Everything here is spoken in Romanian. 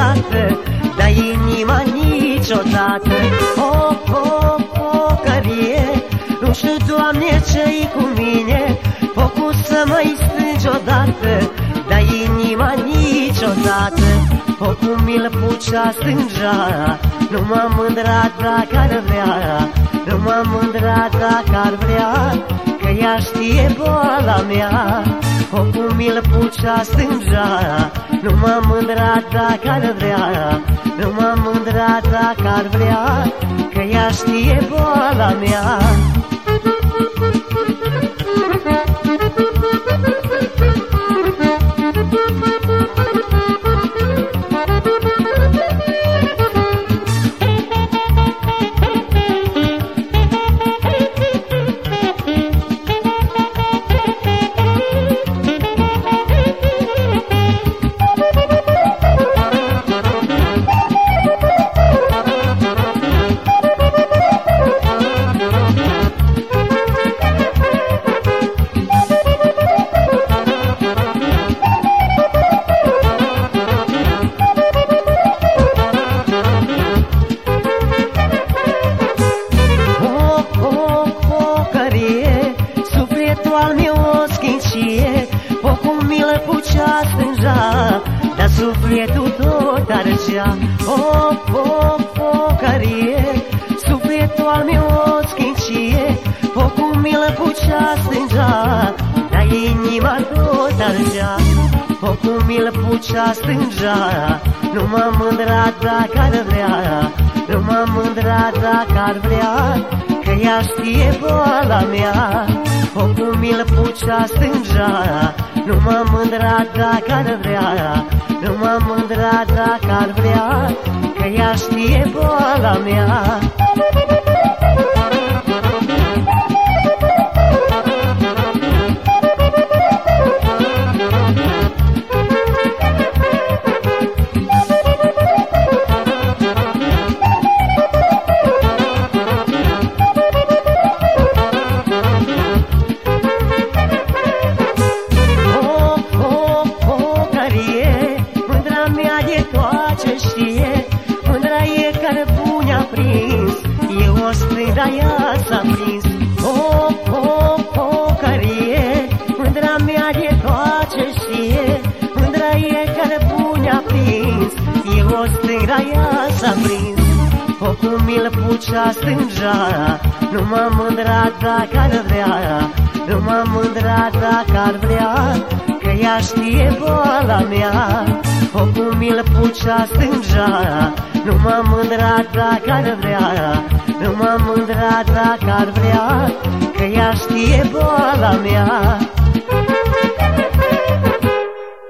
odată, dar inima niciodată. Focărie, nu știu, Doamne, ce-i cu mine, focul să mă-i strângi odată, dar inima niciodată. Focul mi-l pucea strângea, nu m-am mândrat dacă ar vrea, nu m-am mândrat dacă ar vrea, că ea știe boala mea. Focul mi-l pucea strângea, nu m-am mândrat dacă ar vrea, nu m-am mândrat dacă ar vrea, că ea știe boala mea. Focul mi-l pucea strângea, dar sufletul tot argea. Focărie, sufletul al meu o schicie. Focul mi-l pucea strângea, dar inima tot argea. Focul mi-l pucea strângea, nu m-am mândrat dacă ar vrea, nu m-am mândrat dacă ar vrea, că ea știe boala mea. Focul mi-l pucea strângea, nu m-am mândrat dacă ar vrea, nu m-am mândrat dacă ar vrea, că ea știe boala mea. Mândra e care bune a prins, eu o strâng, dar ea s-a prins. Focărie, mândra mea de tot ce știe. Mândra e care bune a prins, eu o strâng, dar ea s-a prins. Focul mi-l pucea strângea, nu m-am mândrat dacă ar vrea, nu m-am mândrat dacă ar vrea, că ea știe boala mea. Focul mi-l pucea strângea, nu m-am mândrat dacă ar vrea, nu m-am mândrat dacă ar vrea, că ea știe boala mea.